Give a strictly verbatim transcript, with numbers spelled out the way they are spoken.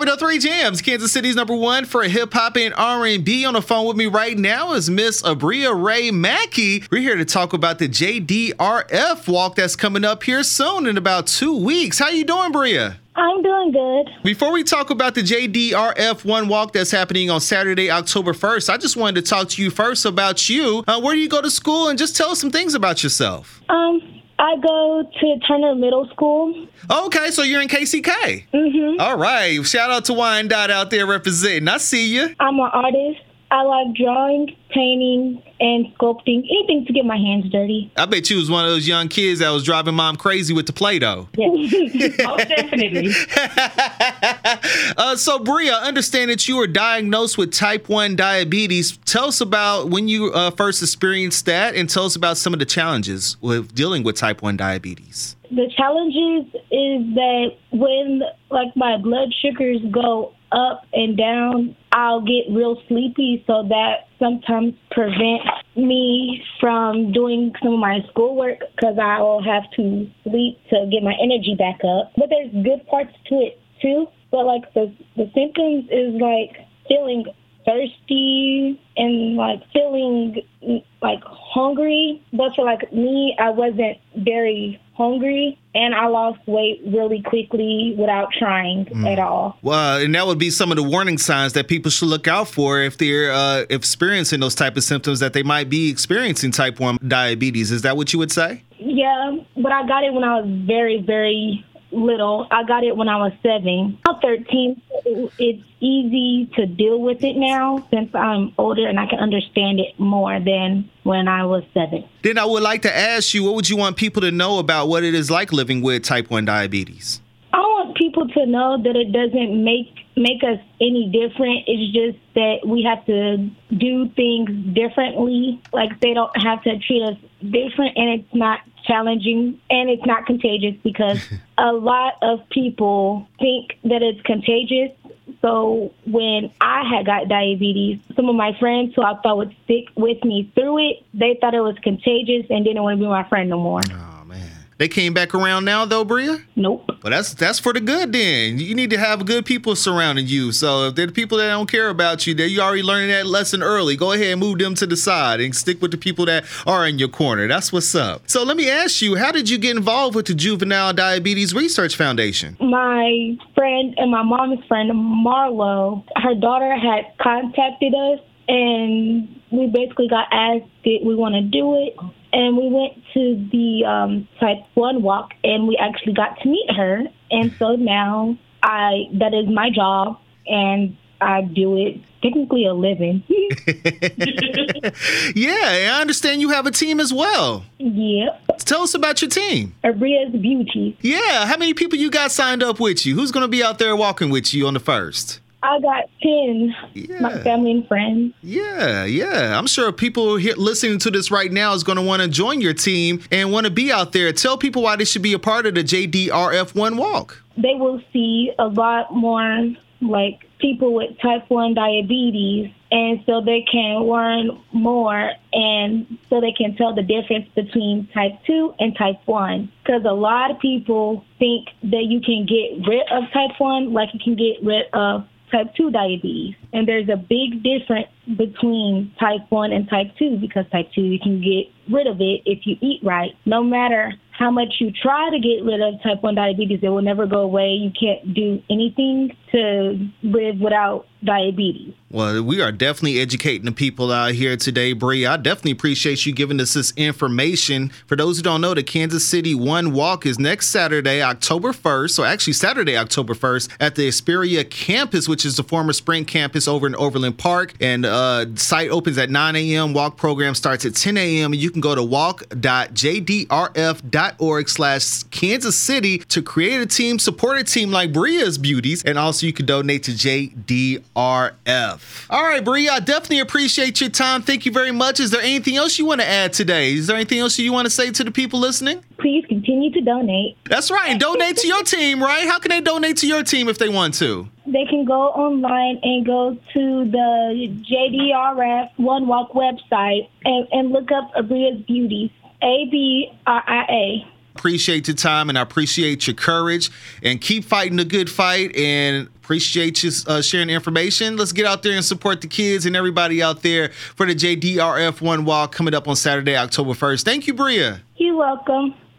Top of the three jams, Kansas City's number one for hip hop and R and B. On the phone with me right now is Miss Abria Ray Mackey. We're here to talk about the J D R F walk that's coming up here soon in about two weeks. How you doing, Bria? I'm doing good. Before we talk about the J D R F one walk that's happening on Saturday, October first, I just wanted to talk to you first about you. Uh, where do you go to school? And just tell us some things about yourself. Um, I go to Turner Middle School. Okay, so you're in K C K. Mm-hmm. All right. Shout out to Wyandotte out there representing. I see you. I'm an artist. I like drawing, painting, and sculpting. Anything to get my hands dirty. I bet you was one of those young kids that was driving mom crazy with the Play-Doh. Yes. Oh, definitely. uh, so, Bria, I understand that you were diagnosed with type one diabetes. Tell us about when you uh, first experienced that, and tell us about some of the challenges with dealing with type one diabetes. The challenges is that when, like, my blood sugars go up and down, I'll get real sleepy, so that sometimes prevents me from doing some of my schoolwork because I will have to sleep to get my energy back up. But there's good parts to it too. But like the the symptoms is like feeling thirsty and like feeling like hungry. But for like me, I wasn't very hungry, and I lost weight really quickly without trying mm. at all. Well, and that would be some of the warning signs that people should look out for if they're uh, experiencing those type of symptoms, that they might be experiencing type one diabetes. Is that what you would say? Yeah, but I got it when I was very, very little. I got it when I was seven. I'm thirteen. It's easy to deal with it now since I'm older and I can understand it more than when I was seven. Then I would like to ask you, what would you want people to know about what it is like living with type one diabetes? I want people to know that it doesn't make make us any different. It's just that we have to do things differently. Like, they don't have to treat us different, and it's not challenging, and it's not contagious, because a lot of people think that it's contagious. So when I had got diabetes, some of my friends who I thought would stick with me through it, they thought it was contagious and didn't want to be my friend no more. Oh, man. They came back around now, though, Bria? Nope. Well, that's that's for the good then. You need to have good people surrounding you. So if they're the people that don't care about you, that you already learned that lesson early, go ahead and move them to the side and stick with the people that are in your corner. That's what's up. So let me ask you, how did you get involved with the Juvenile Diabetes Research Foundation? My friend and my mom's friend, Marlo, her daughter had contacted us, and we basically got asked, did we want to do it? And we went to the um, type one walk, and we actually got to meet her. And so now I that is my job, and I do it technically a living. Yeah, I understand you have a team as well. Yep. Tell us about your team. Abria's Beauty. Yeah, how many people you got signed up with you? Who's going to be out there walking with you on the first? I got ten, yeah. my family and friends. Yeah, yeah. I'm sure people here listening to this right now is going to want to join your team and want to be out there. Tell people why they should be a part of the J D R F one walk. They will see a lot more like people with type one diabetes, and so they can learn more, and so they can tell the difference between type two and type one. Because a lot of people think that you can get rid of type one like you can get rid of type two diabetes. And there's a big difference between type one and type two, because type two, you can get rid of it if you eat right. No matter how much you try to get rid of type one diabetes, it will never go away. You can't do anything to live without diabetes. Well, we are definitely educating the people out here today, Bree. I definitely appreciate you giving us this information. For those who don't know, the Kansas City One Walk is next Saturday, October first, so actually Saturday, October first, at the Hesperia campus, which is the former Sprint campus over in Overland Park. And uh, site opens at nine a.m. Walk program starts at ten a.m. You can go to walk dot j d r f dot org slash Kansas City to create a team, support a team like Bria's Beauties, and also you can donate to J D R F. All right, Bria, I definitely appreciate your time. Thank you very much. Is there anything else you want to add today? Is there anything else you want to say to the people listening? Please continue to donate. That's right. And donate to your team, right? How can they donate to your team if they want to? They can go online and go to the J D R F One Walk website and, and look up Abria's Beauties, A B R I A. appreciate your time and I appreciate your courage, and keep fighting the good fight, and appreciate you uh, sharing the information. Let's get out there and support the kids and everybody out there for the J D R F one walk coming up on Saturday, October first. Thank you, Bria. You're welcome.